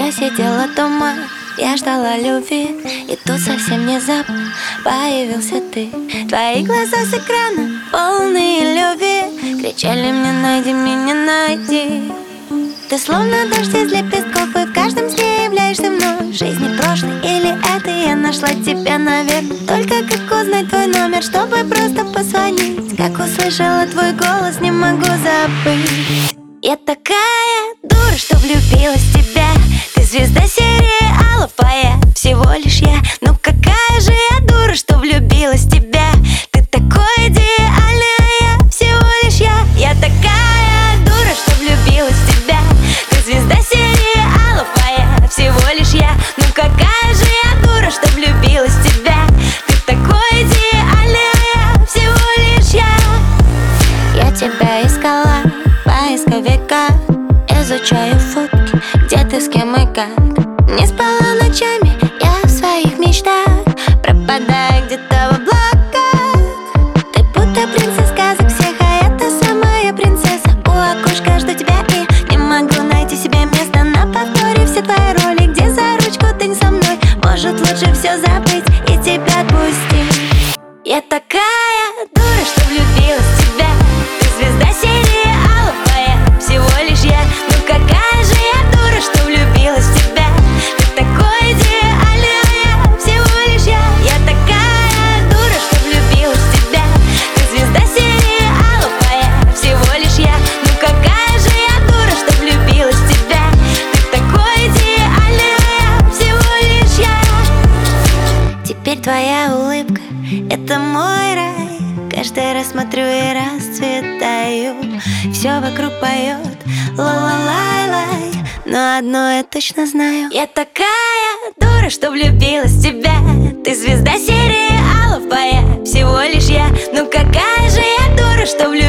Я сидела дома, я ждала любви, и тут совсем внезапно появился ты. Твои глаза с экрана, полные любви, кричали мне: найди меня, найди. Ты словно дождь из лепестков, и в каждом сне являешься мной. Жизни прошлой или это я нашла тебя, наверное. Только как узнать твой номер, чтобы просто позвонить? Как услышала твой голос, не могу забыть. Я такая дура, что влюбилась в тебя. Ты звезда сериалов, а я всего лишь я. Ну какая же я дура, что влюбилась в тебя. Ты такой идеальный, а я всего лишь я. Я такая дура, что влюбилась в тебя. Ты звезда сериалов, а я всего лишь я. Ну какая же я дура, что влюбилась в тебя. Ты такой идеальный, а я всего лишь я. Я тебя искала в поисковиках, изучаю фотки, где ты, с кем и как. Не спала ночами, я в своих мечтах, пропадаю где-то в облаках. Ты будто принцесса сказок всех, а я та самая принцесса. У окошка жду тебя и не могу найти себе место. На повторе все твои роли, где за ручку ты не со мной. Может лучше все забыть и тебя отпустить. Я такая дура, что влюбилась в тебя. Ты звезда сериалов, а я всего лишь я. Ну какая же я дура, что влюбилась в тебя. Ты такой идеальный, а я всего лишь я. Я такая дура, что влюбилась в тебя. Ты звезда сериалов, а я всего лишь я. Ну какая же я дура, что влюбилась в тебя. Ты такой идеальный, а я всего лишь я. Теперь твоя улыбка — это мой рай. Каждый раз смотрю и расцветаю. Все вокруг поет ла-ла-лай-лай. Но одно я точно знаю: я такая дура, что влюбилась в тебя. Ты звезда сериалов, а я всего лишь я. Ну какая же я дура, что влюбилась